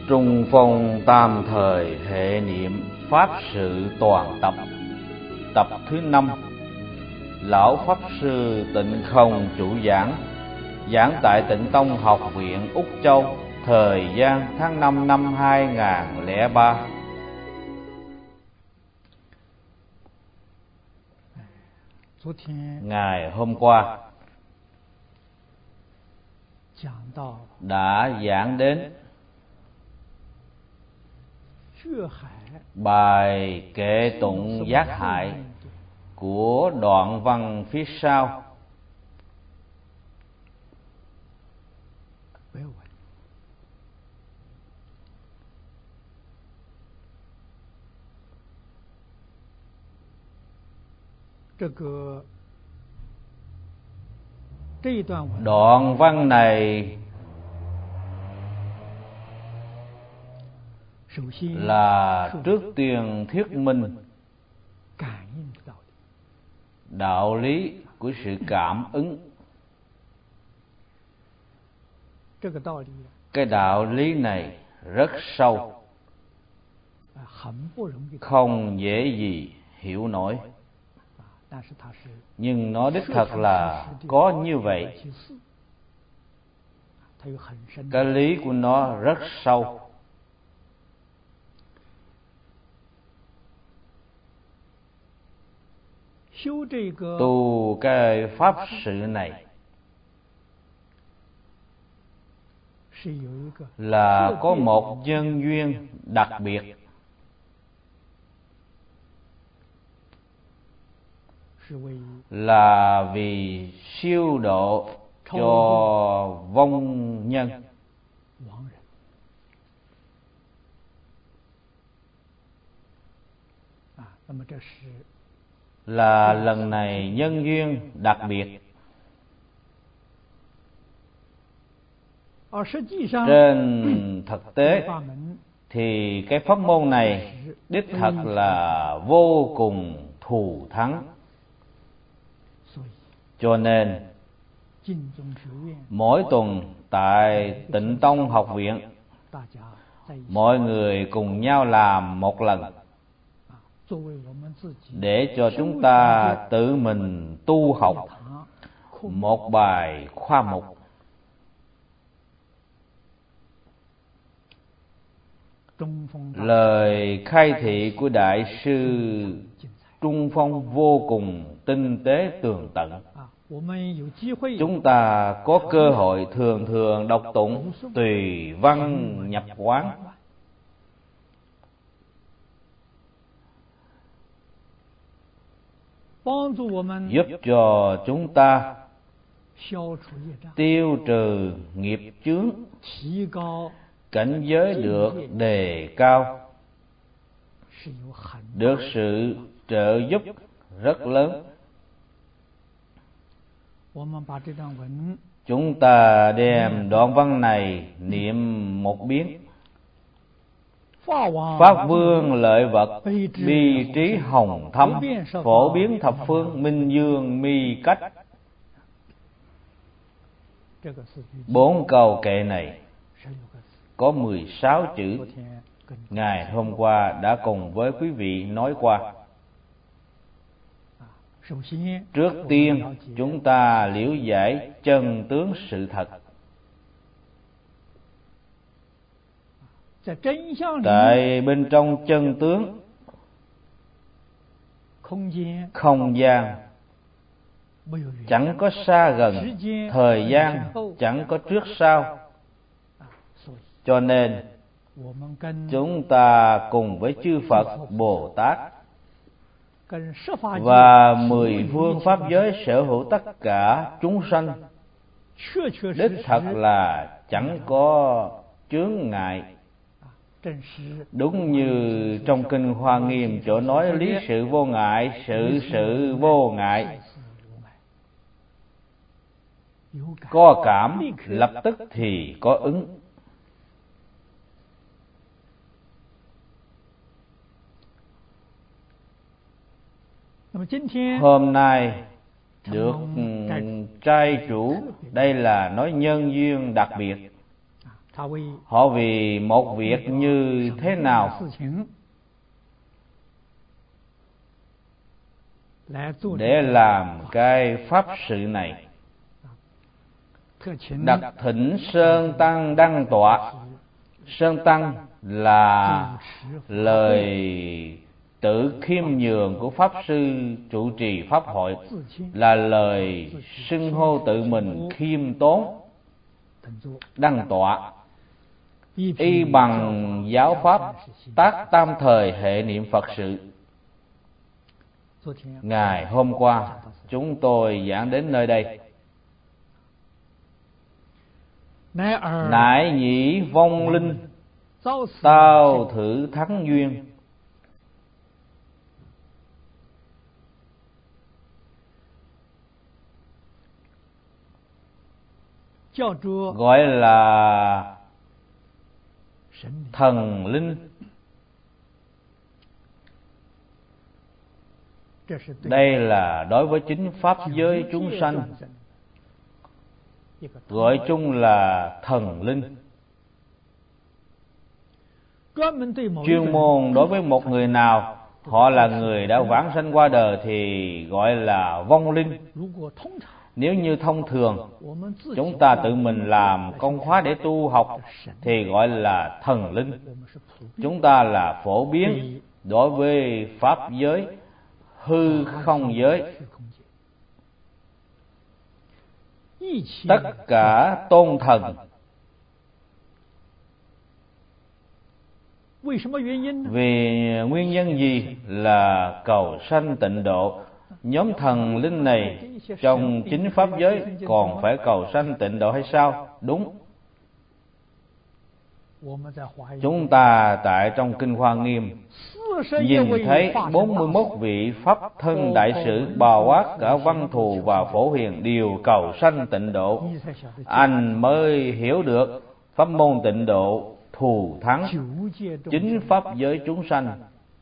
Trung Phong tam thời hệ niệm Pháp sự toàn tập. Tập thứ 5. Lão Pháp Sư Tịnh Không chủ giảng. Giảng tại Tịnh Tông Học viện Úc Châu. Thời gian tháng 5 năm 2003. Ngày hôm qua đã giảng đến bài kệ tụng giác hại của đoạn văn phía sau. Đoạn văn này là trước tiên thuyết minh đạo lý của sự cảm ứng. Cái đạo lý này rất sâu, không dễ gì hiểu nổi, nhưng nó đích thật là có như vậy. Cái lý của nó rất sâu. Tu cái pháp sự này là có một nhân duyên đặc biệt, là vì siêu độ cho vong nhân. Là lần này nhân duyên đặc biệt. Trên thực tế thì cái pháp môn này đích thật là vô cùng thù thắng. Cho nên mỗi tuần tại Tịnh Tông Học viện, mọi người cùng nhau làm một lần, để cho chúng ta tự mình tu học một bài khoa mục. Lời khai thị của Đại sư Trung Phong vô cùng tinh tế tường tận. Chúng ta có cơ hội thường thường đọc tụng tùy văn nhập quán, giúp cho chúng ta tiêu trừ nghiệp chướng, cảnh giới được đề cao, được sự trợ giúp rất lớn. Chúng ta đem đoạn văn này niệm một biến: Pháp vương lợi vật, bi trí hồng thâm, phổ biến thập phương, minh dương mi cách. 4 câu kệ này có 16 chữ. Ngày hôm qua đã cùng với quý vị nói qua. Trước tiên chúng ta liễu giải chân tướng sự thật. Tại bên trong chân tướng, không gian chẳng có xa gần, thời gian chẳng có trước sau. Cho nên chúng ta cùng với chư Phật, Bồ Tát và 10 phương pháp giới sở hữu tất cả chúng sanh, đích thật là chẳng có chướng ngại. Đúng như trong Kinh Hoa Nghiêm chỗ nói lý sự vô ngại, sự sự vô ngại. Có cảm lập tức thì có ứng. Hôm nay được trai chủ, đây là nói nhân duyên đặc biệt, Họ vì một việc như thế nào để làm cái pháp sự này. Đặt thỉnh Sơn Tăng đăng tọa. Sơn Tăng là lời tự khiêm nhường của pháp sư trụ trì pháp hội, là lời xưng hô tự mình khiêm tốn. Đăng tọa y bằng giáo pháp tác tam thời hệ niệm Phật sự. Ngày hôm qua chúng tôi giảng đến nơi đây. Nại nhĩ vong linh, tao thử thắng duyên. Gọi là thần linh. Đây là đối với chính pháp giới chúng sanh, gọi chung là thần linh. Chuyên môn đối với một người nào, họ là người đã vãng sanh qua đời thì gọi là vong linh. Nếu như thông thường chúng ta tự mình làm công khóa để tu học thì gọi là thần linh. Chúng ta là phổ biến đối với pháp giới, hư không giới. Tất cả tôn thần. Vì nguyên nhân gì? Là cầu sanh tịnh độ. Nhóm thần linh này trong chính pháp giới còn phải cầu sanh tịnh độ hay sao? Đúng. Chúng ta tại trong Kinh Hoa Nghiêm nhìn thấy 41 vị pháp thân đại sự bao quát cả văn thù và phổ hiền đều cầu sanh tịnh độ. Anh mới hiểu được pháp môn tịnh độ thù thắng chính pháp giới chúng sanh.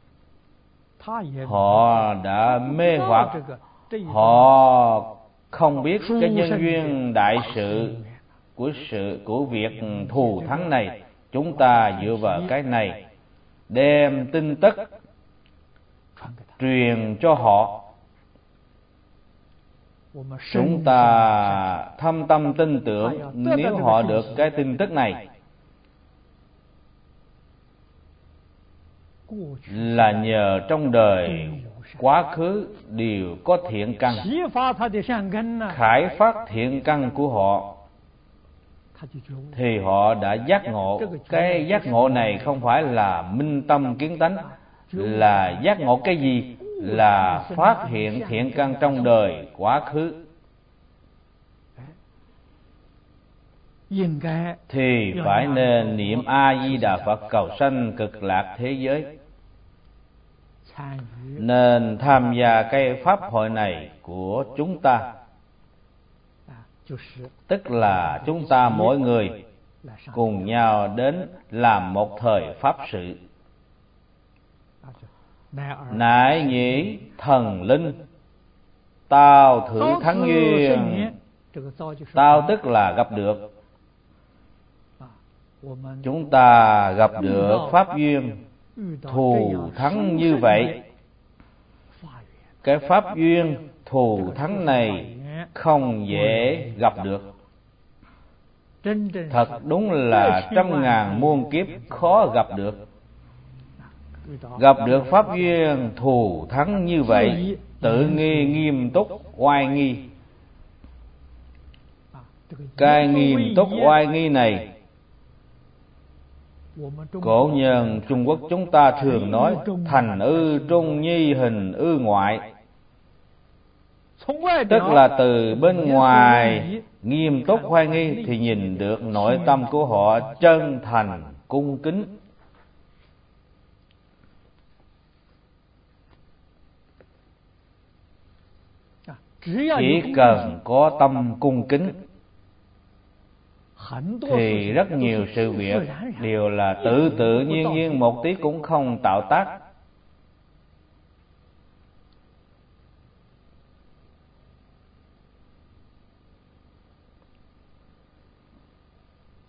Họ đã mê hoặc, họ không biết cái nhân duyên đại sự của việc thù thắng này. Chúng ta dựa vào cái này đem tin tức truyền cho họ. Chúng ta thâm tâm tin tưởng, nếu họ được cái tin tức này là nhờ trong đời quá khứ đều có thiện căn, khải phát thiện căn của họ thì họ đã giác ngộ. Cái giác ngộ này không phải là minh tâm kiến tánh, là giác ngộ cái gì? Là phát hiện thiện căn trong đời quá khứ. Thì phải nên niệm A Di Đà Phật cầu sanh cực lạc thế giới, nên tham gia cái pháp hội này của chúng ta. Tức là chúng ta mỗi người cùng nhau đến làm một thời pháp sự. Nại nhĩ thần linh, tao thử thắng duyên. Tao tức là gặp được. Chúng ta gặp được pháp duyên thù thắng như vậy. Cái pháp duyên thù thắng này không dễ gặp được. Thật đúng là trăm ngàn muôn kiếp khó gặp được. Gặp được pháp duyên thù thắng như vậy, tự nghi nghiêm túc oai nghi. Cái nghiêm túc oai nghi này, cổ nhân Trung Quốc chúng ta thường nói thành ư trung nhi hình ư ngoại. Tức là từ bên ngoài nghiêm túc oai nghi thì nhìn được nội tâm của họ chân thành cung kính. Chỉ cần có tâm cung kính thì rất nhiều sự việc đều là tự nhiên một tí cũng không tạo tác.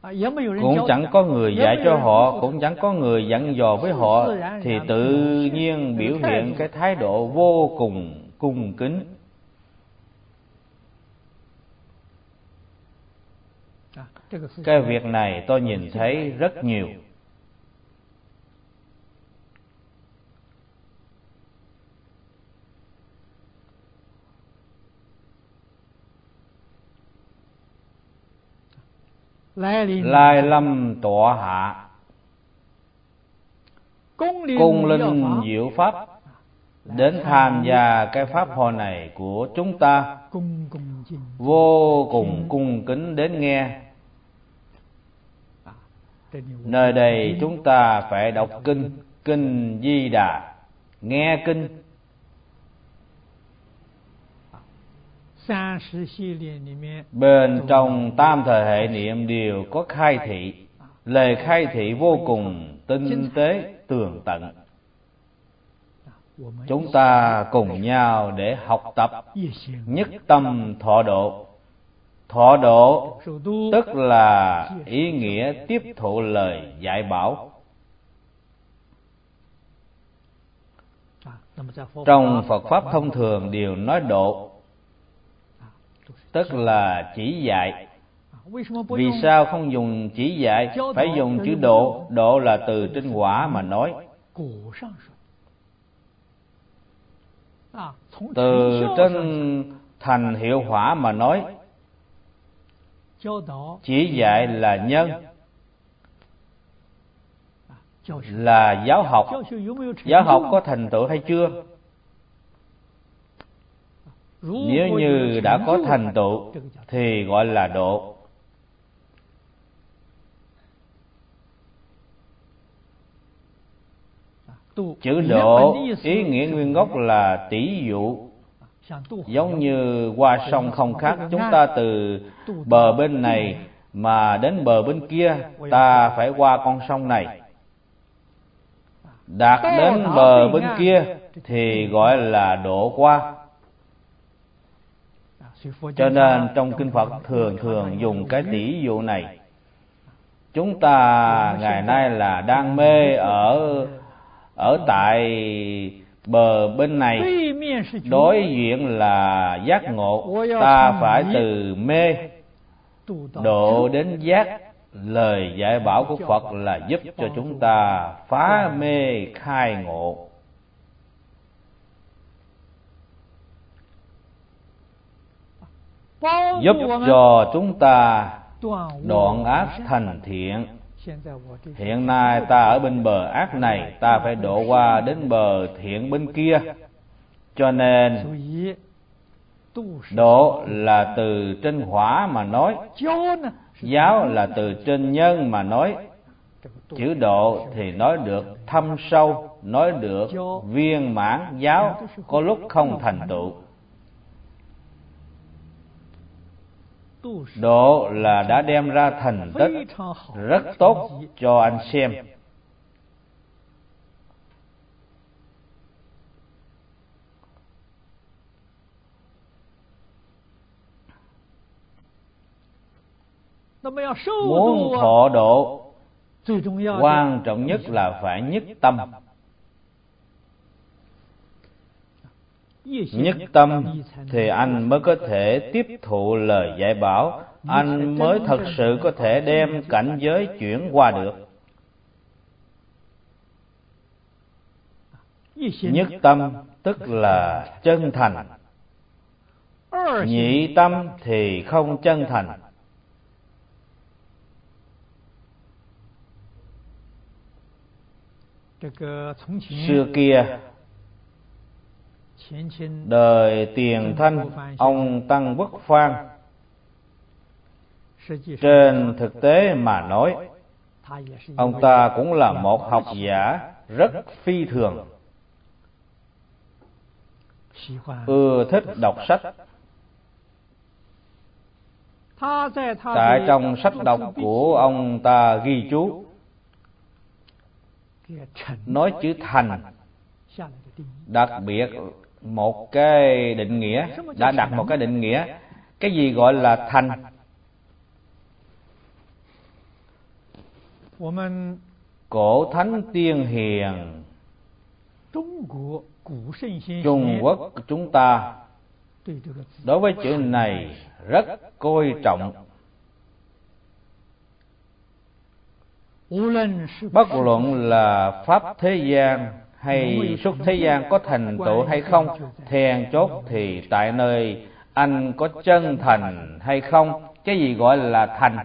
cũng chẳng có người dạy cho họ, cũng chẳng có người dặn dò với họ, thì tự nhiên biểu hiện cái thái độ vô cùng cung kính. Cái việc này tôi nhìn thấy rất nhiều. Lai lâm tọa hạ, cung linh diệu pháp, đến tham gia cái pháp hội này của chúng ta, vô cùng cung kính đến nghe. Nơi đây chúng ta phải đọc kinh, kinh Di Đà, nghe kinh. Bên trong tam thời hệ niệm đều có khai thị, lời khai thị vô cùng tinh tế tường tận. Chúng ta cùng nhau để học tập, nhất tâm thọ độ. Thọ độ tức là ý nghĩa tiếp thụ lời dạy bảo. Trong Phật Pháp thông thường đều nói độ, tức là chỉ dạy. Vì sao không dùng chỉ dạy, phải dùng chữ độ? Độ là từ trên quả mà nói, từ trên thành hiệu quả mà nói. Chỉ dạy là nhân, là giáo học. Giáo học có thành tựu hay chưa? Nếu như đã có thành tựu thì gọi là độ. Chữ độ ý nghĩa nguyên gốc là tỷ dụ. Giống như qua sông không khác, chúng ta từ bờ bên này mà đến bờ bên kia, ta phải qua con sông này. Đạt đến bờ bên kia thì gọi là độ qua. Cho nên trong kinh Phật thường dùng cái tỷ dụ này. Chúng ta ngày nay là đang mê ở tại bờ bên này, đối diện là giác ngộ. Ta phải từ mê độ đến giác. Lời dạy bảo của Phật là giúp cho chúng ta phá mê khai ngộ. Giúp cho chúng ta đoạn ác thành thiện. Hiện nay ta ở bên bờ ác này, ta phải độ qua đến bờ thiện bên kia. Cho nên độ là từ trên hỏa mà nói, giáo là từ trên nhân mà nói. Chữ độ thì nói được thâm sâu, nói được viên mãn. Giáo có lúc không thành tựu. Độ là đã đem ra thành tích rất tốt cho anh xem. Muốn thọ độ, quan trọng nhất là phải nhất tâm. Nhất tâm thì anh mới có thể tiếp thụ lời dạy bảo, anh mới thật sự có thể đem cảnh giới chuyển qua được. Nhất tâm tức là chân thành. Nhị tâm thì không chân thành. Xưa kia, đời Tiền Thanh, ông Tăng Quốc Phan, trên thực tế mà nói, ông ta cũng là một học giả rất phi thường, ưa thích đọc sách. Tại trong sách đọc của ông ta ghi chú, nói chữ thành, đặc biệt một cái định nghĩa, đã đặt một cái định nghĩa. Cái gì gọi là thành? cổ thánh tiên hiền Trung Quốc chúng ta đối với chữ này rất coi trọng. Bất luận là pháp thế gian hay xuất thế gian có thành tựu hay không, then chốt thì tại nơi anh có chân thành hay không. Cái gì gọi là thành?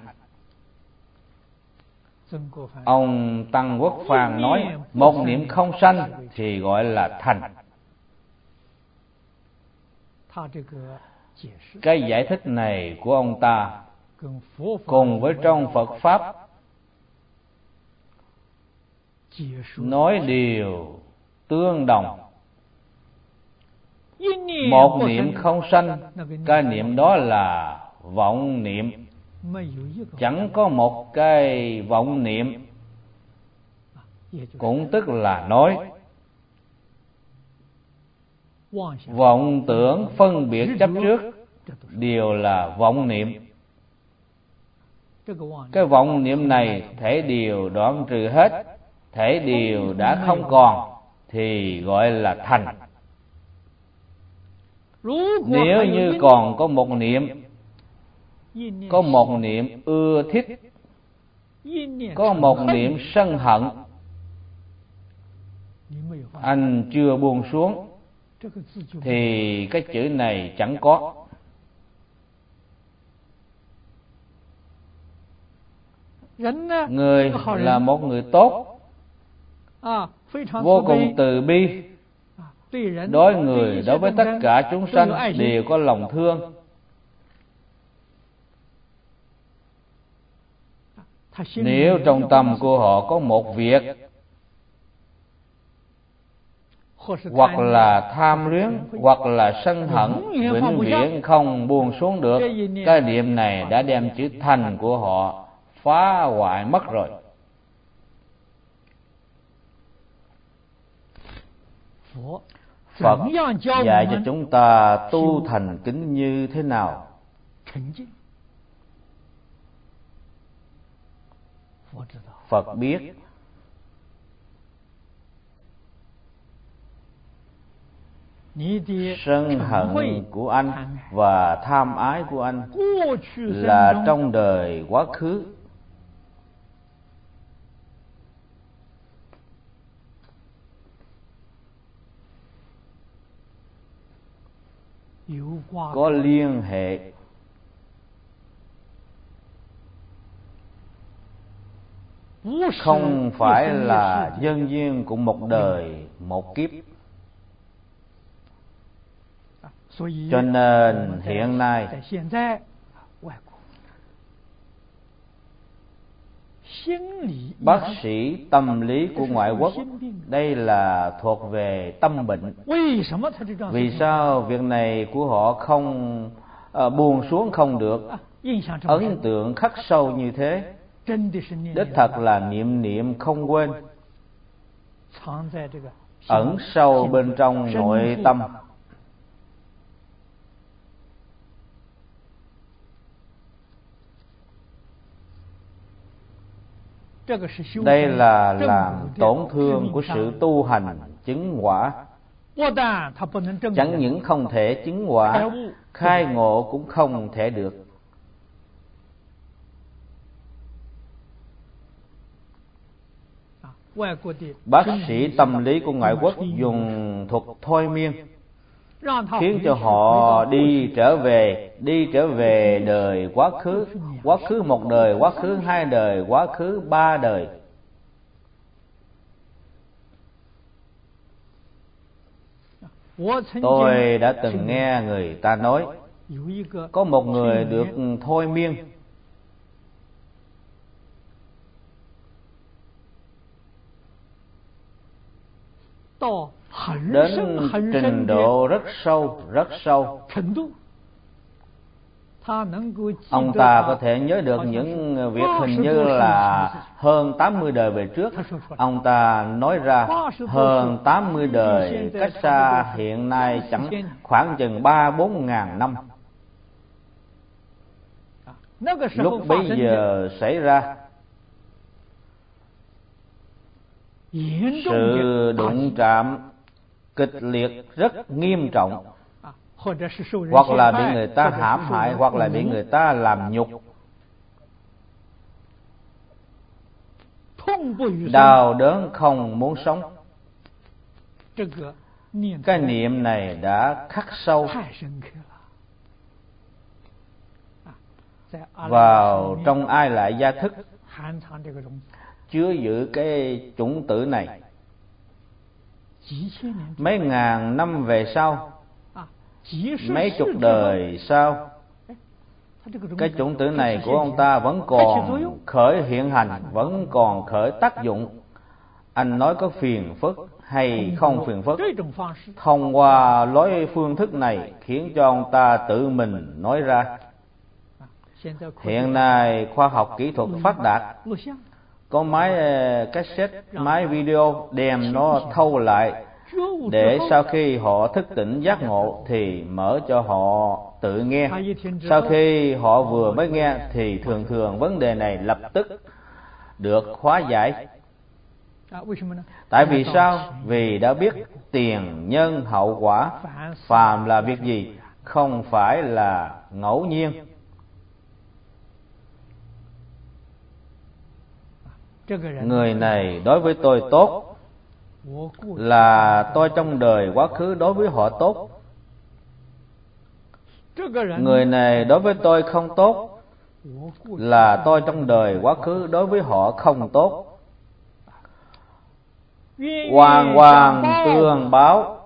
Ông Tăng Quốc Phàn nói một niệm không sanh thì gọi là thành. Cái giải thích này của ông ta cùng với trong Phật Pháp nói điều tương đồng. Một niệm không sanh, cái niệm đó là vọng niệm. Chẳng có một cái vọng niệm, cũng tức là nói vọng tưởng phân biệt chấp trước đều là vọng niệm. Cái vọng niệm này thể điều đoạn trừ hết, thể điều đã không còn thì gọi là thành. Nếu như còn có một niệm, có một niệm ưa thích, có một niệm sân hận, anh chưa buông xuống thì cái chữ này chẳng có. Người là một người tốt, vô cùng từ bi, đối người đối với tất cả chúng sanh đều có lòng thương. Nếu trong tâm của họ có một việc, hoặc là tham luyến, hoặc là sân hận, vĩnh viễn không buông xuống được, cái niệm này đã đem chữ thành của họ phá hoại mất rồi. Phật dạy cho chúng ta tu thành kính như thế nào? Phật biết. Sân hận của anh và tham ái của anh là trong đời quá khứ. Có liên hệ. Không phải là nhân duyên của một đời một kiếp. Cho nên hiện nay bác sĩ tâm lý của ngoại quốc, đây là thuộc về tâm bệnh. Vì sao việc này của họ không buông xuống không được? Ấn tượng khắc sâu như thế, đích thật là niệm niệm không quên, ẩn sâu bên trong nội tâm. Đây là làm tổn thương của sự tu hành chứng quả. Chẳng những không thể chứng quả, khai ngộ cũng không thể được. Bác sĩ tâm lý của ngoại quốc dùng thuật thôi miên, khiến cho họ đi trở về đời quá khứ một đời, quá khứ hai đời, quá khứ ba đời. Tôi đã từng nghe người ta nói, có một người được thôi miên, đến trình độ rất sâu. Ông ta có thể nhớ được những việc hình như là hơn 80 đời về trước. Ông ta nói ra hơn 80 đời cách xa hiện nay chẳng khoảng chừng 3-4 ngàn năm. Lúc bấy giờ xảy ra, sự đụng chạm kịch liệt rất nghiêm trọng, hoặc là bị người ta hãm hại, hoặc là bị người ta làm nhục, đau đớn không muốn sống. Cái niệm này đã khắc sâu vào trong Ai Lại Gia Thức, chứa giữ cái chủng tử này. Mấy ngàn năm về sau, mấy chục đời sau, cái chủng tử này của ông ta vẫn còn khởi hiện hành, vẫn còn khởi tác dụng. Anh nói có phiền phức hay không phiền phức, thông qua lối phương thức này khiến cho ông ta tự mình nói ra. Hiện nay khoa học kỹ thuật phát đạt, có máy cassette, máy video đem nó thâu lại, để sau khi họ thức tỉnh giác ngộ thì mở cho họ tự nghe. Sau khi họ vừa mới nghe thì thường thường vấn đề này lập tức được hóa giải. Tại vì sao? Vì đã biết tiền nhân hậu quả, phàm là việc gì không phải là ngẫu nhiên. Người này đối với tôi tốt, là tôi trong đời quá khứ đối với họ tốt. Người này đối với tôi không tốt, là tôi trong đời quá khứ đối với họ không tốt. Hoàn hoàn tương báo.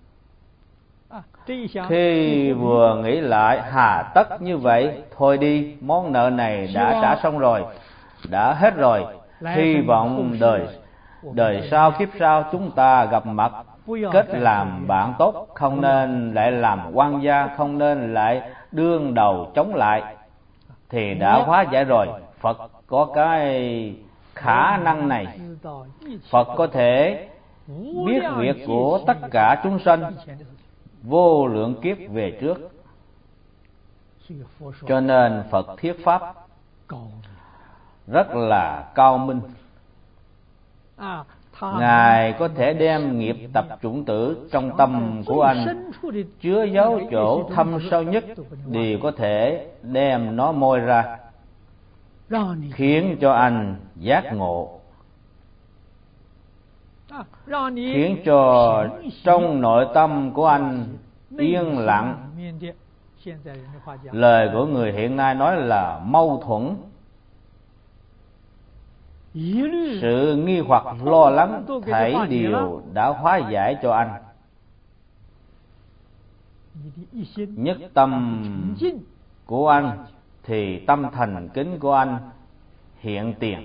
Khi vừa nghĩ lại, hà tất như vậy, thôi đi, món nợ này đã trả xong rồi, đã hết rồi. Hy vọng đời sau kiếp sau chúng ta gặp mặt, kết làm bạn tốt, không nên lại làm quan gia, không nên lại đương đầu chống lại, thì đã hóa giải rồi. Phật có cái khả năng này. Phật có thể biết việc của tất cả chúng sanh vô lượng kiếp về trước, cho nên Phật thuyết pháp rất là cao minh. Ngài có thể đem nghiệp tập chủng tử trong tâm của anh, chứa giấu chỗ thâm sâu nhất, đều có thể đem nó moi ra, khiến cho anh giác ngộ, khiến cho trong nội tâm của anh yên lặng. Lời của người hiện nay nói là mâu thuẫn, sự nghi hoặc lo lắng thảy đều đã hóa giải cho anh. Nhất tâm của anh thì tâm thành kính của anh hiện tiền.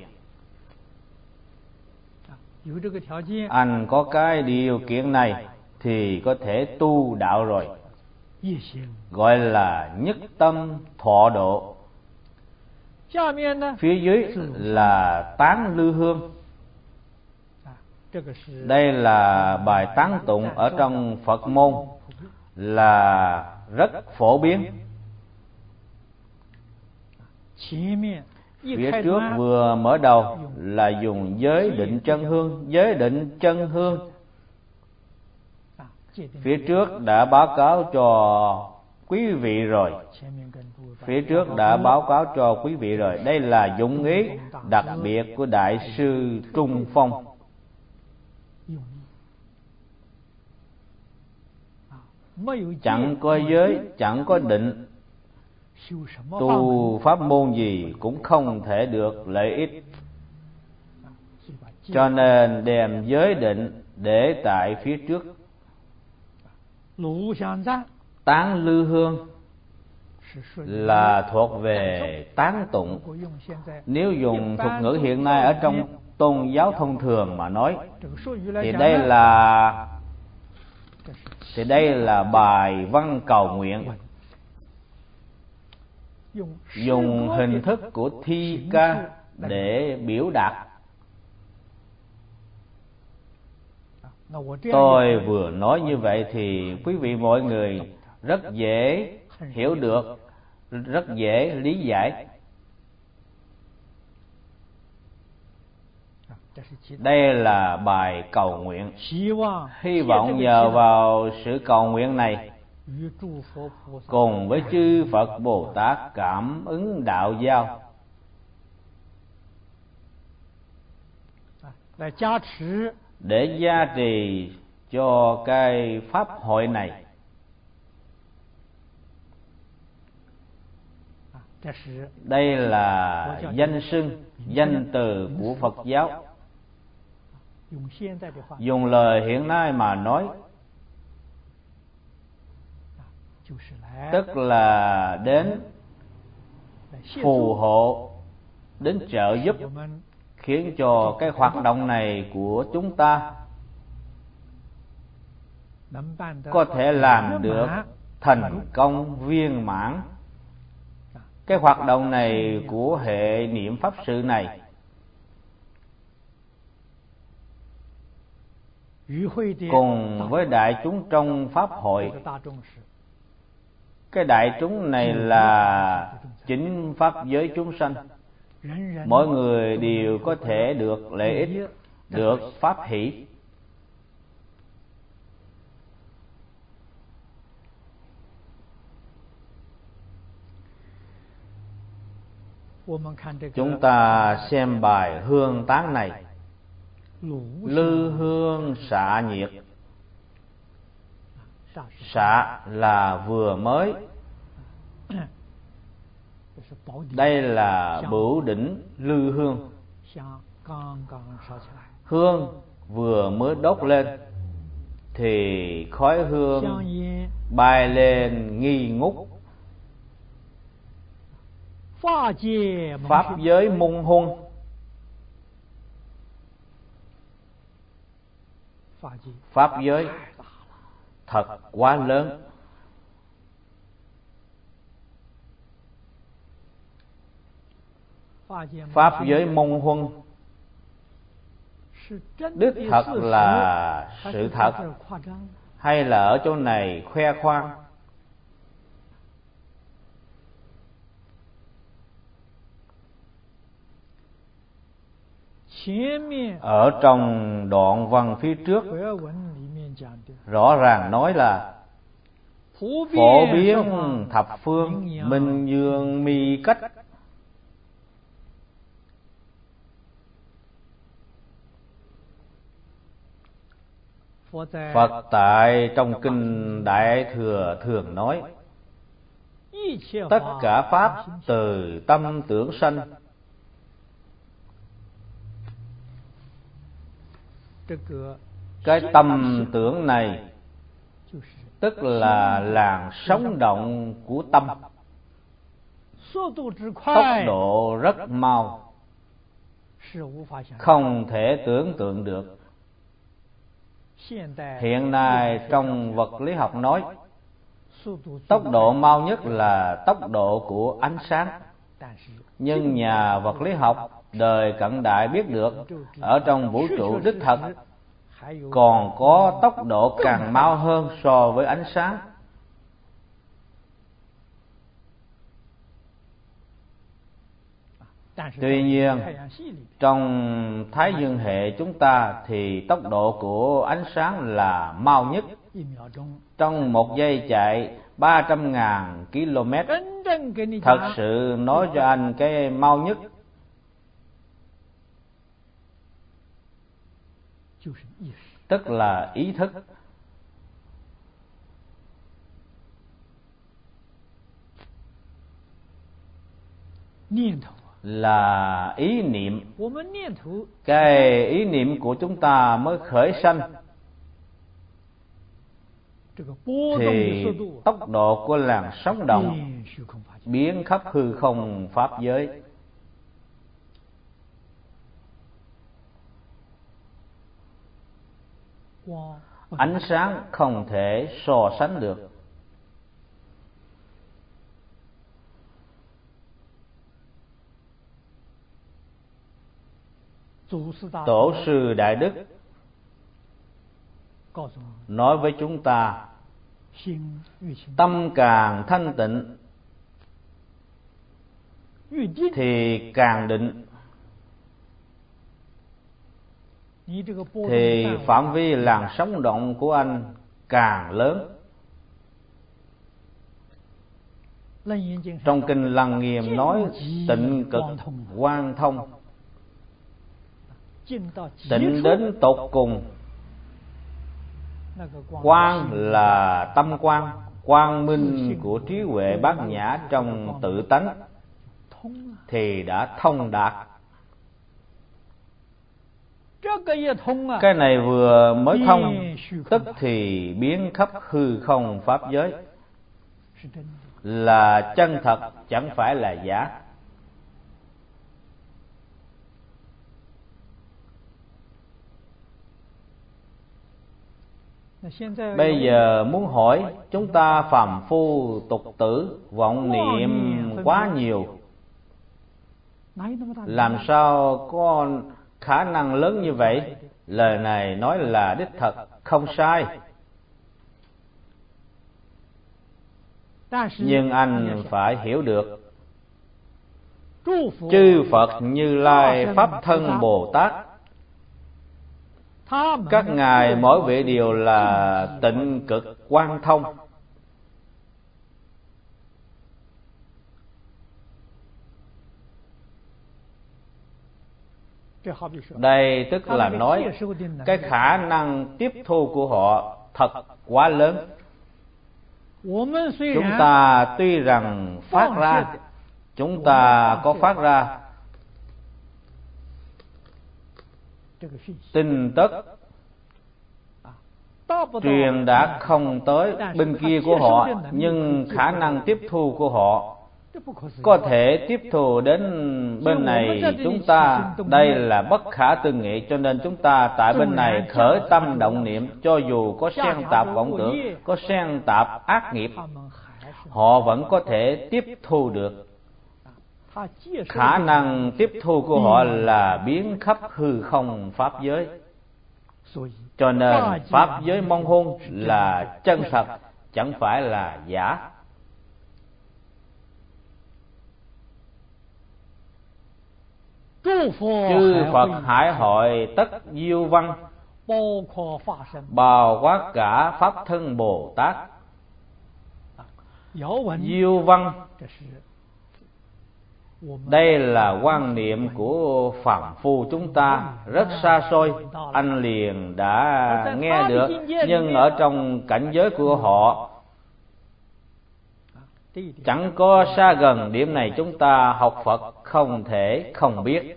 Anh có cái điều kiện này thì có thể tu đạo rồi, gọi là nhất tâm thọ độ. Phía dưới là tán lư hương. Đây là bài tán tụng ở trong Phật môn, là rất phổ biến. Phía trước vừa mở đầu là dùng giới định chân hương. Giới định chân hương phía trước đã báo cáo cho quý vị rồi. Phía trước đã báo cáo cho quý vị rồi. Đây là dụng ý đặc biệt của Đại sư Trung Phong. Chẳng có giới, chẳng có định, tu pháp môn gì cũng không thể được lợi ích. Cho nên đem giới định để tại phía trước. Tán lư hương là thuộc về tán tụng. Nếu dùng thuật ngữ hiện nay ở trong tôn giáo thông thường mà nói, thì đây là bài văn cầu nguyện, dùng hình thức của thi ca để biểu đạt. Tôi vừa nói như vậy thì quý vị mọi người rất dễ hiểu được, rất dễ lý giải. Đây là bài cầu nguyện. Hy vọng nhờ vào sự cầu nguyện này, cùng với chư Phật Bồ Tát cảm ứng đạo giao, để gia trì cho cái pháp hội này. Đây là danh xưng, danh từ của Phật giáo. Dùng lời hiện nay mà nói, tức là đến phù hộ, đến trợ giúp, khiến cho cái hoạt động này của chúng ta có thể làm được thành công viên mãn. Cái hoạt động này của hệ niệm pháp sự này cùng với đại chúng trong pháp hội. Cái đại chúng này là chính pháp giới chúng sanh. Mỗi người đều có thể được lợi ích, được pháp hỷ. Chúng ta xem bài hương tán này. Lư hương xạ nhiệt. Xạ là vừa mới. Đây là bửu đỉnh lư hương. Hương vừa mới đốt lên thì khói hương bay lên nghi ngút. Pháp giới mông huân. Pháp giới thật quá lớn. Pháp giới mông huân đích thật là sự thật, hay là ở chỗ này khoe khoang? Ở trong đoạn văn phía trước rõ ràng nói là phổ biến thập phương, minh dương mi cách. Phật tại trong kinh Đại Thừa thường nói, tất cả pháp từ tâm tưởng sanh. Cái tâm tưởng này tức là làn sống động của tâm, tốc độ rất mau, không thể tưởng tượng được. Hiện nay trong vật lý học nói, tốc độ mau nhất là tốc độ của ánh sáng. Nhưng nhà vật lý học đời cận đại biết được, ở trong vũ trụ đích thực còn có tốc độ càng mau hơn so với ánh sáng. Tuy nhiên, trong Thái Dương hệ chúng ta thì tốc độ của ánh sáng là mau nhất. Trong một giây chạy 300.000 km. Thật sự nói cho anh cái mau nhất tức là ý thức. Là ý niệm. Cái ý niệm của chúng ta mới khởi sanh thì tốc độ của làn sóng động biến khắp hư không pháp giới. Ánh sáng không thể so sánh được. Tổ sư Đại Đức nói với chúng ta, tâm càng thanh tịnh thì càng định. thì phạm vi làn sóng động của anh càng lớn. Trong kinh Lăng Nghiêm nói tịnh cực quang thông, tịnh đến tột cùng. Quang là tâm quang, quang minh của trí huệ bát nhã trong tự tánh thì đã thông đạt. Cái này vừa mới thông, tức thì biến khắp hư không pháp giới, là chân thật, chẳng phải là giả. Bây giờ muốn hỏi, chúng ta phàm phu tục tử vọng niệm quá nhiều, làm sao có khả năng lớn như vậy? Lời này nói là đích thật, không sai. Nhưng anh phải hiểu được, chư Phật Như Lai Pháp Thân Bồ Tát, các ngài mỗi vị đều là tịnh cực quang thông. Đây tức là nói cái khả năng tiếp thu của họ thật quá lớn. Chúng ta tuy rằng phát ra, chúng ta có phát ra tin tức truyền đạt không tới bên kia của họ, nhưng khả năng tiếp thu của họ có thể tiếp thu đến bên này chúng ta. Đây là bất khả tư nghị, cho nên chúng ta tại bên này khởi tâm động niệm, cho dù có xen tạp vọng tưởng, có xen tạp ác nghiệp, họ vẫn có thể tiếp thu được. Khả năng tiếp thu của họ là biến khắp hư không pháp giới. Cho nên pháp giới mong hôn là chân thật, chẳng phải là giả. Chư Phật hải hội tất diêu văn, bao quát cả Pháp Thân Bồ Tát. Diêu văn đây là quan niệm của phàm phu chúng ta, rất xa xôi, anh liền đã nghe được. Nhưng ở trong cảnh giới của họ chẳng có xa gần, điểm này chúng ta học Phật không thể không biết.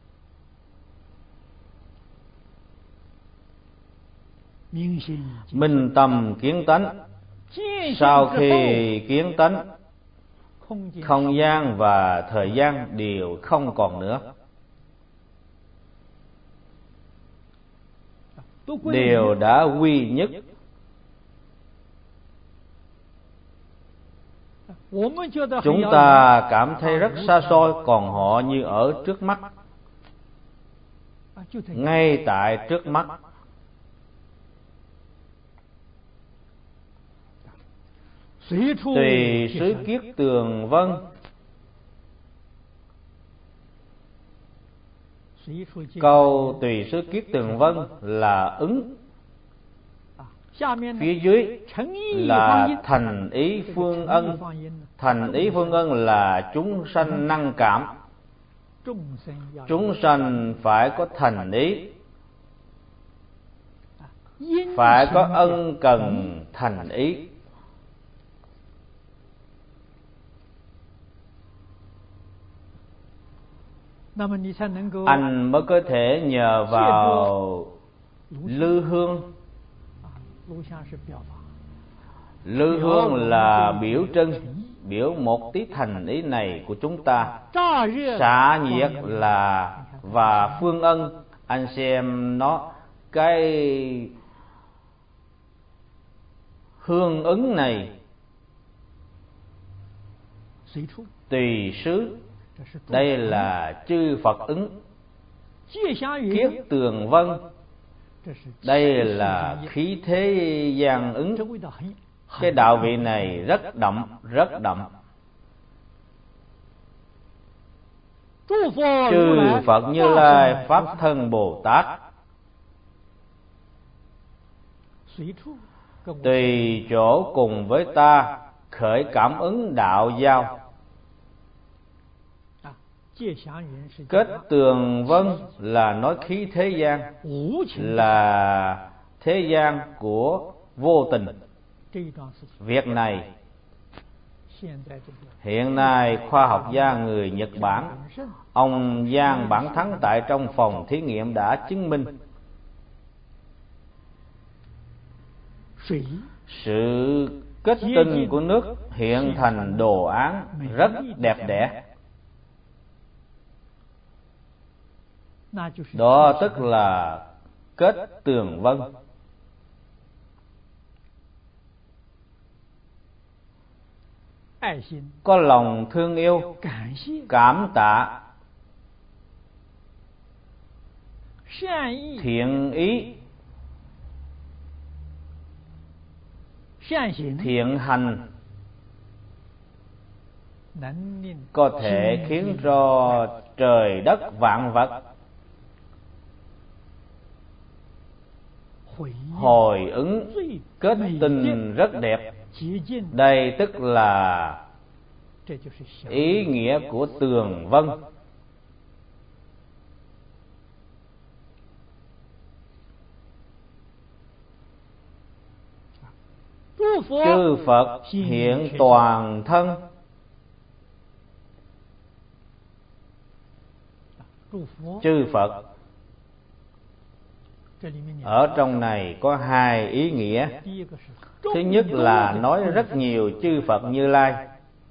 Minh tâm kiến tánh, sau khi kiến tánh, không gian và thời gian đều không còn nữa, đều đã quy nhất. Chúng ta cảm thấy rất xa xôi, còn họ như ở trước mắt, ngay tại trước mắt. Tùy xứ kiết tường vân, câu tùy xứ kiết tường vân là ứng, phía dưới là thành ý phương ân. Thành ý phương ân là chúng sanh năng cảm. Chúng sanh phải có thành ý, phải có ân cần thành ý. Anh mới có thể nhờ vào lư hương. Lư hương là biểu trưng, biểu một tí thành ý này của chúng ta. Xả nhiệt là và phương ân, anh xem nó, cái hương ứng này tùy xứ, đây là chư Phật ứng. Kiết tường vân, đây là khí thế gian ứng. Cái đạo vị này rất đậm, rất đậm. Chư Phật Như Lai Pháp Thân Bồ Tát tùy chỗ cùng với ta khởi cảm ứng đạo giao. Kết tường vân là nói khí thế gian, là thế gian của vô tình. Việc này hiện nay khoa học gia người Nhật Bản, ông Giang Bản Thắng tại trong phòng thí nghiệm đã chứng minh. Sự kết tinh của nước hiện thành đồ án rất đẹp đẽ. Đó tức là kết tường vân. Có lòng thương yêu, cảm tạ, thiện ý, thiện hành, có thể khiến cho trời đất vạn vật hồi ứng kết tinh rất đẹp. Đây tức là ý nghĩa của tường vân. Chư Phật hiện toàn thân. Chư Phật ở trong này có hai ý nghĩa. Thứ nhất là nói rất nhiều chư Phật Như Lai.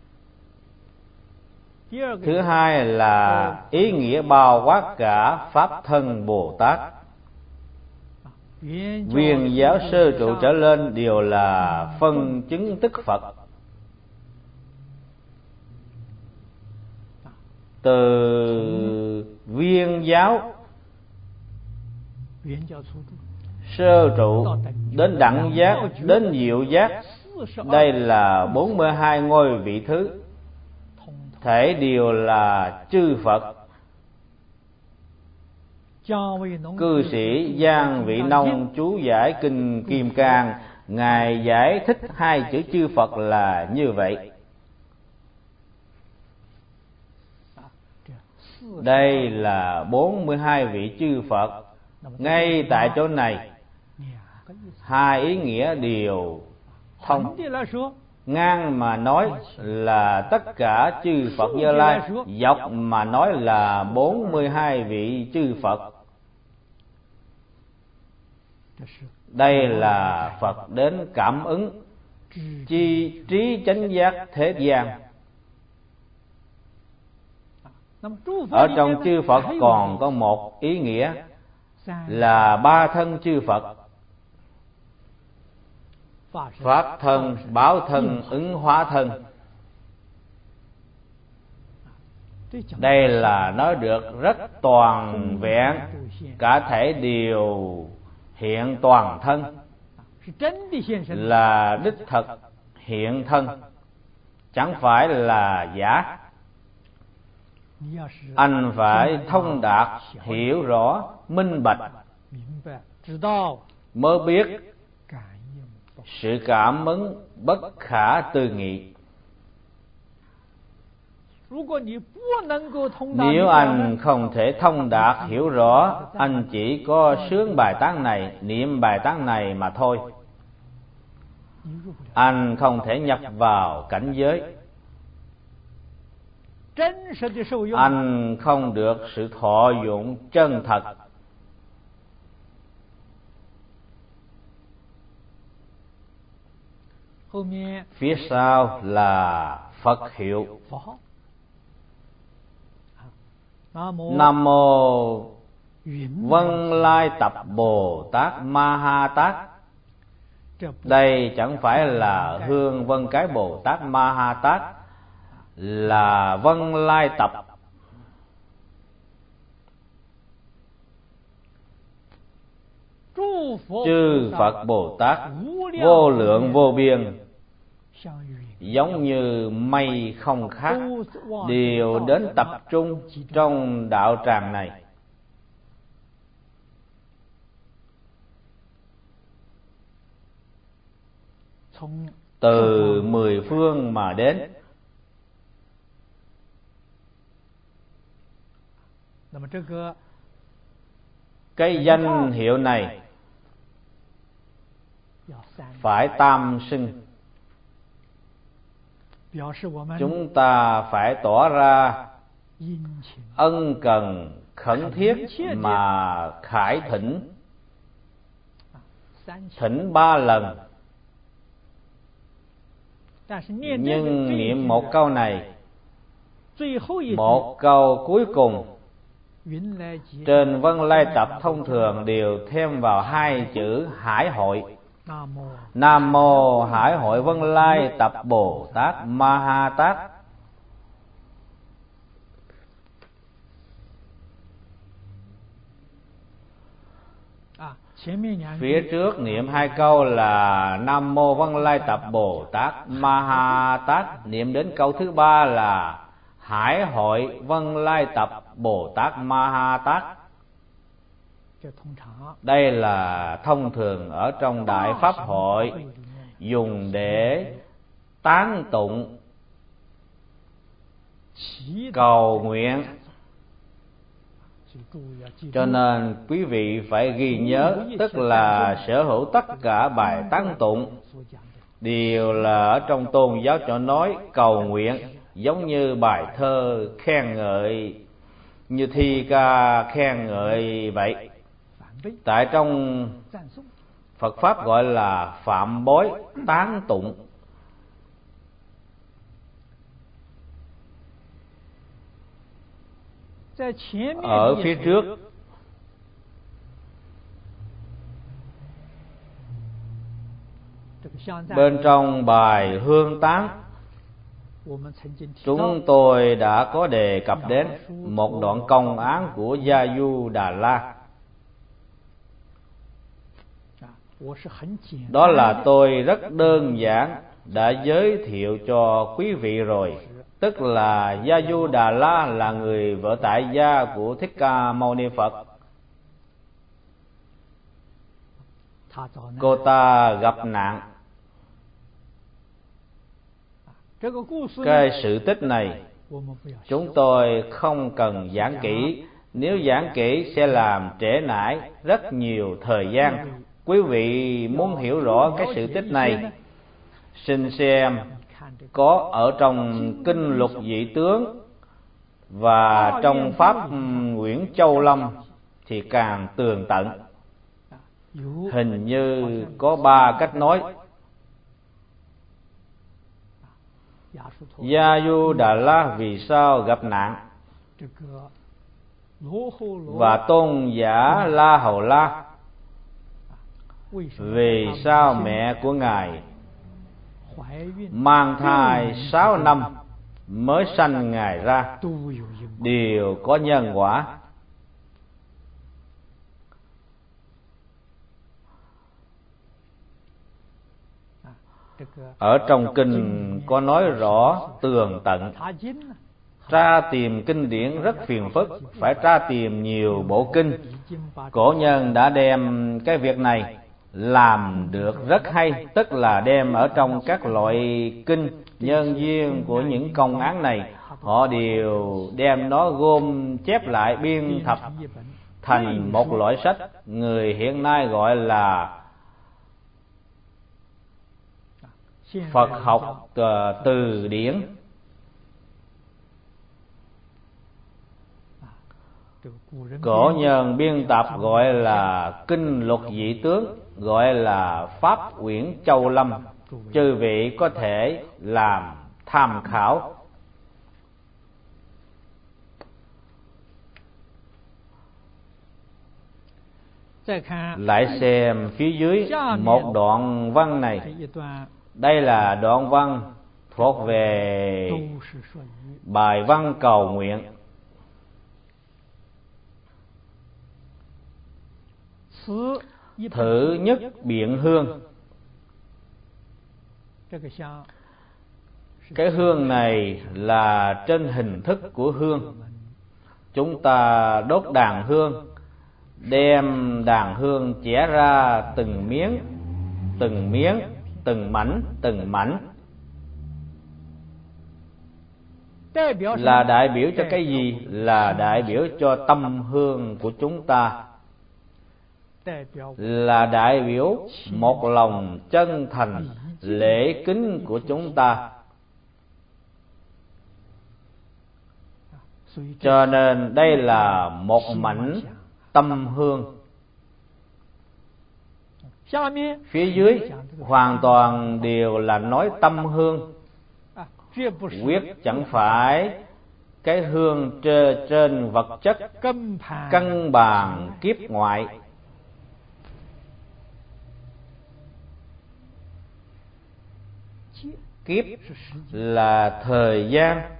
Thứ hai là ý nghĩa bao quát cả Pháp thân Bồ Tát. Viên giáo sơ trụ trở lên đều là phân chứng tức Phật. Từ viên giáo sơ trụ đến đẳng giác đến diệu giác, đây là 42 ngôi vị thứ, thể đều là chư Phật. Cư sĩ Giang Vị Nông chú giải kinh Kim Cang, ngài giải thích hai chữ chư Phật là như vậy. Đây là 42 vị chư Phật. Ngay tại chỗ này, hai ý nghĩa đều thông. Ngang mà nói là tất cả chư Phật Như Lai, dọc mà nói là 42 vị chư Phật. Đây là Phật đến cảm ứng chi trí chánh giác thế gian. Ở trong chư Phật còn có một ý nghĩa là ba thân chư Phật: Pháp thân, báo thân, ứng hóa thân. Đây là nói được rất toàn vẹn, cả thể đều hiện toàn thân, là đích thực hiện thân, chẳng phải là giả. Anh phải thông đạt, hiểu rõ, minh bạch mới biết sự cảm ứng bất khả tư nghị. Nếu anh không thể thông đạt hiểu rõ, anh chỉ có sướng bài tán này, niệm bài tán này mà thôi. Anh không thể nhập vào cảnh giới, anh không được sự thọ dụng chân thật. Phía sau là Phật hiệu. Nam mô Vân Lai Tập Bồ Tát Ma Ha Tát. Đây chẳng phải là hương vân cái Bồ Tát Ma Ha Tát, là Vân Lai Tập. Chư Phật Bồ Tát vô lượng vô biên, giống như mây không khác, đều đến tập trung trong đạo tràng này. từ 10 phương mà đến. Cái danh hiệu này phải tam xưng. Chúng ta phải tỏ ra ân cần khẩn thiết mà khải thỉnh. Thỉnh 3 lần. Nhưng niệm một câu này, một câu cuối cùng trên Vân Lai Tập thông thường đều thêm vào 2 chữ Hải Hội. Nam Mô Hải Hội Vân Lai Tập Bồ Tát Ma Ha Tát. Phía trước niệm 2 câu là Nam Mô Vân Lai Tập Bồ Tát Ma Ha Tát. Niệm đến câu thứ 3 là Hải Hội Vân Lai Tập Bồ Tát Ma Ha Tát. Đây là thông thường ở trong Đại Pháp Hội, dùng để tán tụng, cầu nguyện. Cho nên quý vị phải ghi nhớ, tức là sở hữu tất cả bài tán tụng đều là ở trong tôn giáo cho nói cầu nguyện, giống như bài thơ khen ngợi, như thi ca khen ngợi vậy. Tại trong Phật Pháp gọi là phạm bối tán tụng. Ở phía trước bên trong bài hương tán, chúng tôi đã có đề cập đến một đoạn công án của Gia Du Đà La. Đó là tôi rất đơn giản đã giới thiệu cho quý vị rồi. Tức là Gia Du Đà La là người vợ tại gia của Thích Ca Mâu Ni Phật. Cô ta gặp nạn. Cái sự tích này chúng tôi không cần giảng kỹ. Nếu giảng kỹ sẽ làm trễ nải rất nhiều thời gian. Quý vị muốn hiểu rõ cái sự tích này, xin xem có ở trong Kinh Lục Dị Tướng và trong Pháp Nguyễn Châu Lâm thì càng tường tận. Hình như có 3 cách nói. Gia Du Đà La vì sao gặp nạn, và tôn giả La Hầu La vì sao mẹ của ngài mang thai 6 năm mới sanh ngài ra, đều có nhân quả. Ở trong kinh có nói rõ tường tận. Tra tìm kinh điển rất phiền phức, phải tra tìm nhiều bộ kinh. Cổ nhân đã đem cái việc này làm được rất hay, tức là đem ở trong các loại kinh nhân duyên của những công án này, họ đều đem nó gom chép lại biên thập thành một loại sách, người hiện nay gọi là Phật học từ điển. Cổ nhân biên tập gọi là Kinh Lục Dị Tướng, gọi là Pháp Uyển Châu Lâm. Chư vị có thể làm tham khảo. Lại xem phía dưới một đoạn văn này. Đây là đoạn văn thuộc về bài văn cầu nguyện. Thử nhất biện hương. Cái hương này là trên hình thức của hương. Chúng ta đốt đàn hương, đem đàn hương chẻ ra từng miếng từng mảnh từng mảnh. Là đại biểu cho cái gì? Là đại biểu cho tâm hương của chúng ta, là đại biểu một lòng chân thành lễ kính của chúng ta. Cho nên đây là một mảnh tâm hương. Phía dưới hoàn toàn đều là nói tâm hương, quyết chẳng phải cái hương trên vật chất căn bản kiếp ngoại. Kiếp là thời gian.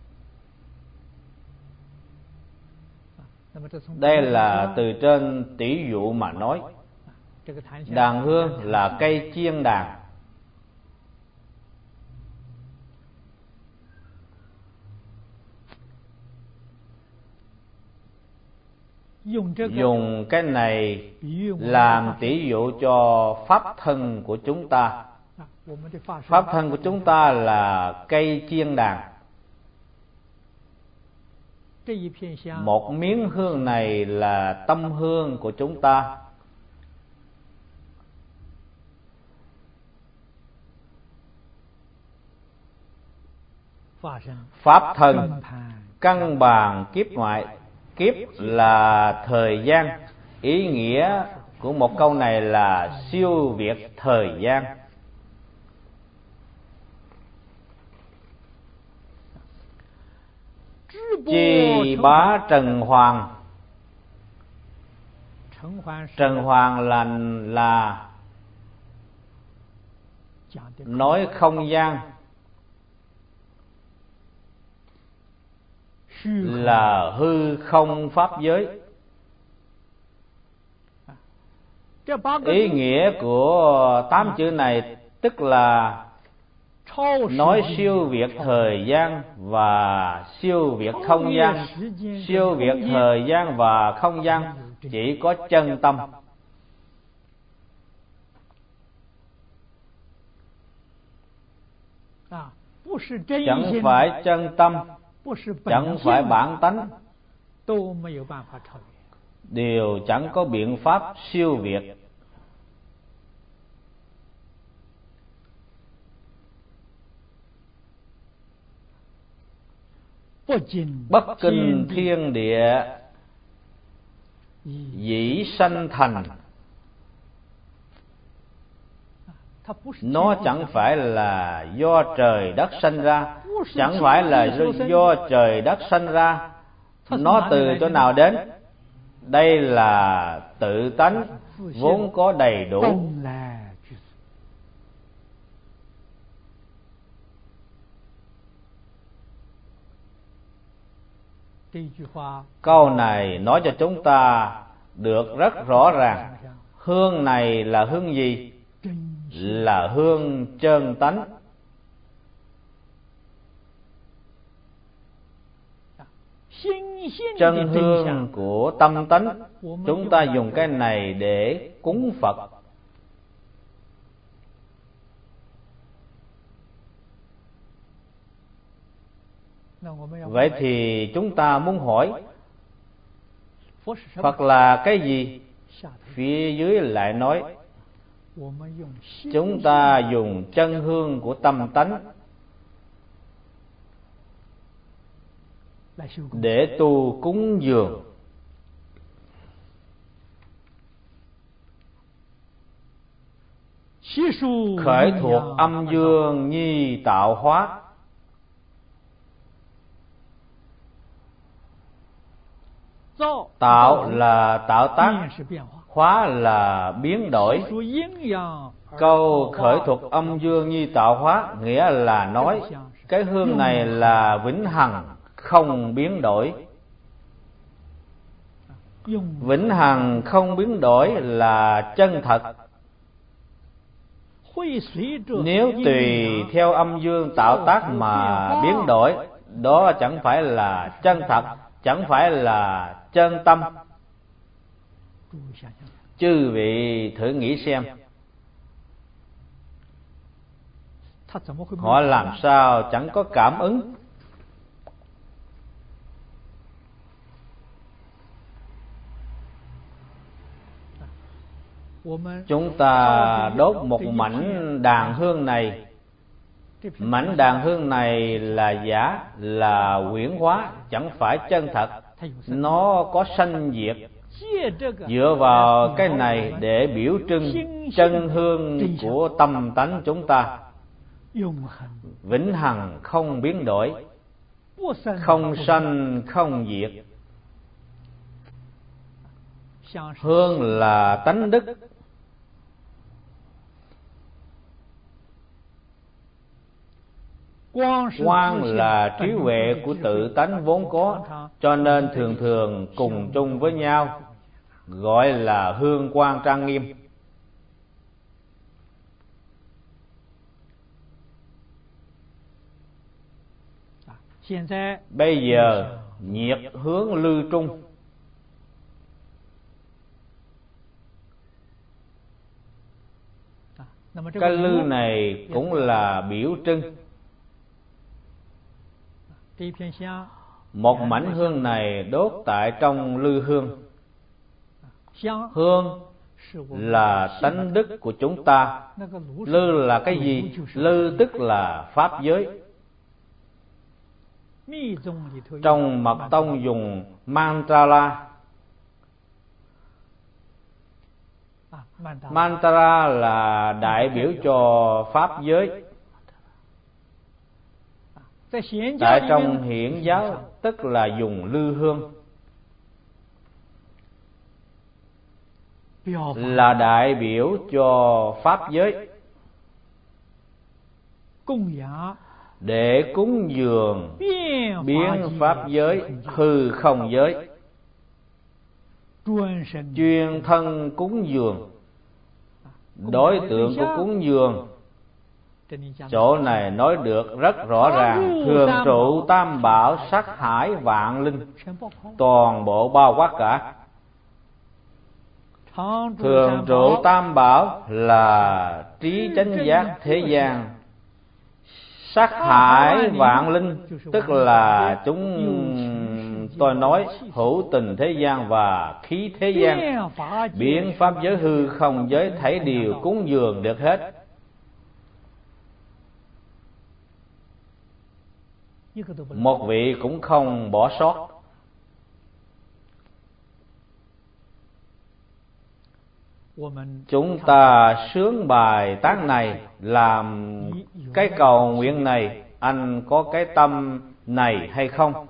Đây là từ trên tỷ dụ mà nói. Đàn hương là cây chiên đàn. Dùng cái này làm tỷ dụ cho pháp thân của chúng ta. Pháp thân của chúng ta là cây chiên đàn. Một miếng hương này là tâm hương của chúng ta. Pháp thân căn bản kiếp ngoại. Kiếp là thời gian. Ý nghĩa của một câu này là siêu việt thời gian. Chi bá Trần Hoàng. Trần Hoàng là nói không gian, là hư không pháp giới. Ý nghĩa của 8 chữ này tức là nói siêu việt thời gian và siêu việt không gian. Siêu việt thời gian và không gian chỉ có chân tâm. Chẳng phải chân tâm, chẳng phải bản tánh, đều chẳng có biện pháp siêu việt. Bất kinh thiên địa, dĩ sanh thành. Nó chẳng phải là do trời đất sanh ra, chẳng phải là do trời đất sanh ra. Nó từ chỗ nào đến? Đây là tự tánh vốn có đầy đủ. Câu này nói cho chúng ta được rất rõ ràng. Hương này là hương gì? Là hương chân tánh. Chân hương của tâm tánh. Chúng ta dùng cái này để cúng Phật. Vậy thì chúng ta muốn hỏi, Phật là cái gì? Phía dưới lại nói, chúng ta dùng chân hương của tâm tánh để tu cúng dường. Khởi thuộc âm dương nhi tạo hóa. Tạo là tạo tác, hóa là biến đổi. Câu khởi thuộc âm dương nhi tạo hóa nghĩa là nói cái hương này là vĩnh hằng, không biến đổi. Vĩnh hằng không biến đổi là chân thật. Nếu tùy theo âm dương tạo tác mà biến đổi, đó chẳng phải là chân thật, chẳng phải là chân tâm. Chư vị thử nghĩ xem, họ làm sao chẳng có cảm ứng. Chúng ta đốt một mảnh đàn hương này. Mảnh đàn hương này là giả, là huyễn hóa, chẳng phải chân thật. Nó có sanh diệt. Dựa vào cái này để biểu trưng chân hương của tâm tánh chúng ta, vĩnh hằng không biến đổi, không sanh không diệt. Hương là tánh đức, quang là trí huệ của tự tánh vốn có, cho nên thường thường cùng chung với nhau, gọi là hương quang trang nghiêm. Bây giờ nhiệt hướng lưu trung. Cái lư này cũng là biểu trưng. Một mảnh hương này đốt tại trong lư hương. Hương là tánh đức của chúng ta. Lư là cái gì? Lư tức là pháp giới. Trong mật tông dùng mantra. Mantra là đại biểu cho pháp giới. Tại trong hiển giáo tức là dùng lư hương, là đại biểu cho pháp giới, để cúng dường biến pháp giới, hư không giới. Chuyên thân cúng dường. Đối tượng của cúng dường, chỗ này nói được rất rõ ràng. Thường trụ tam bảo, sát hải vạn linh, toàn bộ bao quát cả. Thường trụ tam bảo là trí chánh giác thế gian. Sát hải vạn linh tức là tôi nói hữu tình thế gian và khí thế gian. Biến pháp giới, hư không giới, thảy đều cúng dường được hết. Một vị cũng không bỏ sót. Chúng ta sướng bài tán này, làm cái cầu nguyện này, anh có cái tâm này hay không?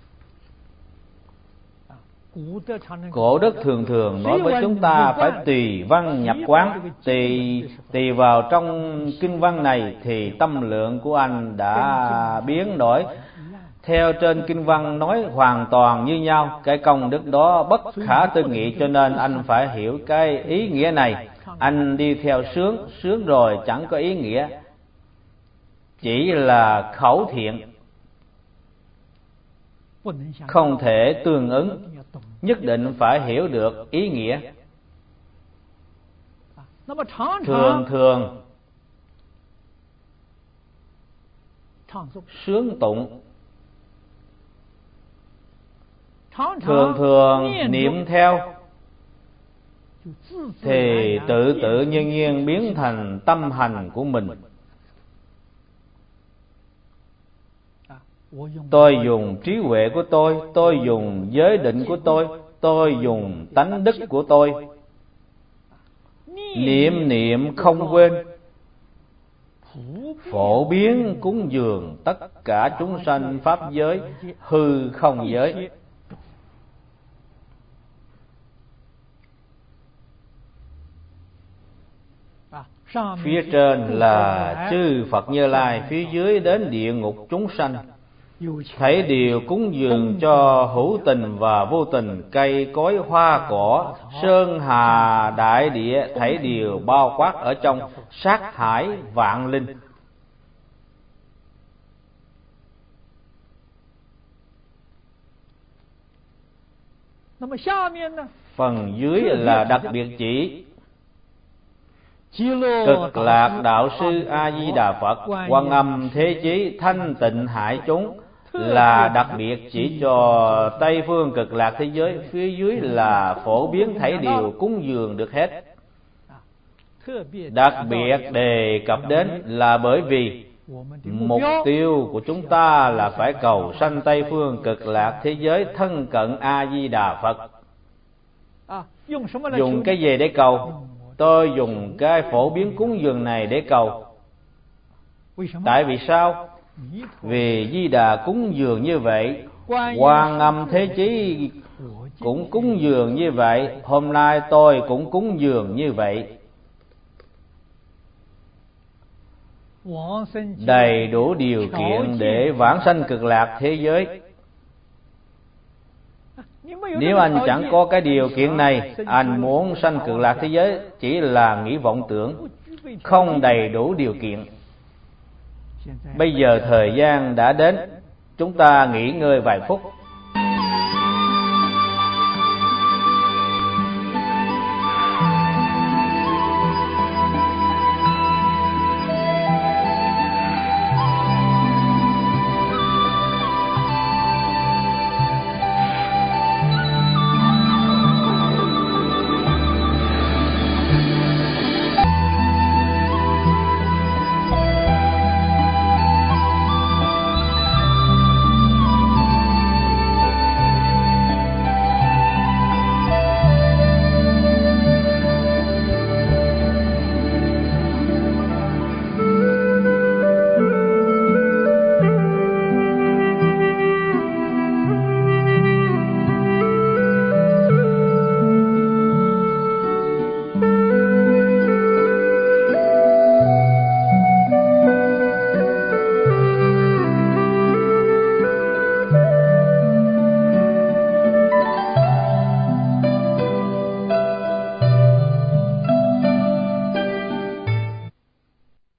Cổ đức thường thường nói với chúng ta phải tùy văn nhập quán. Tùy vào trong kinh văn này thì tâm lượng của anh đã biến đổi. Theo trên kinh văn nói hoàn toàn như nhau, cái công đức đó bất khả tư nghị, cho nên anh phải hiểu cái ý nghĩa này. Anh đi theo sướng rồi chẳng có ý nghĩa, chỉ là khẩu thiện, không thể tương ứng. Nhất định phải hiểu được ý nghĩa. Thường sướng tụng, thường niệm theo, thì tự nhiên biến thành tâm hành của mình. Tôi dùng trí huệ của tôi dùng giới định của tôi dùng tánh đức của tôi. Niệm không quên, phổ biến cúng dường tất cả chúng sanh pháp giới, hư không giới. Phía trên là chư Phật Như Lai, phía dưới đến địa ngục chúng sanh. Thảy đều cúng dường cho hữu tình và vô tình, cây cối hoa cỏ, sơn hà đại địa, thảy đều bao quát ở trong sát hải vạn linh. Phần dưới là đặc biệt chỉ. Cực Lạc Đạo Sư A Di Đà Phật, Quan Âm Thế Chí, Thanh Tịnh Hải chúng là đặc biệt chỉ cho Tây phương Cực Lạc thế giới, phía dưới là phổ biến thảy điều cúng dường được hết. Đặc biệt đề cập đến là bởi vì mục tiêu của chúng ta là phải cầu sanh Tây phương Cực Lạc thế giới, thân cận A Di Đà Phật. Dùng cái gì để cầu? Tôi dùng cái phổ biến cúng dường này để cầu. Tại vì sao? Vì Di Đà cúng dường như vậy, Quan Âm Thế Chí cũng cúng dường như vậy, hôm nay tôi cũng cúng dường như vậy. Đầy đủ điều kiện để vãng sanh Cực Lạc thế giới. Nếu anh chẳng có cái điều kiện này, anh muốn sanh Cực Lạc thế giới chỉ là nghĩ vọng tưởng, không đầy đủ điều kiện. Bây giờ thời gian đã đến, chúng ta nghỉ ngơi vài phút.